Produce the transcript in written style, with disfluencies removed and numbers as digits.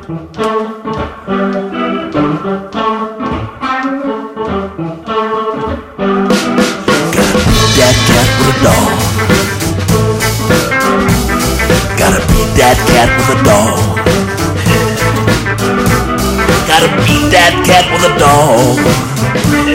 That cat with a dog. Gotta beat that cat with a dog. Gotta beat that cat with a dog.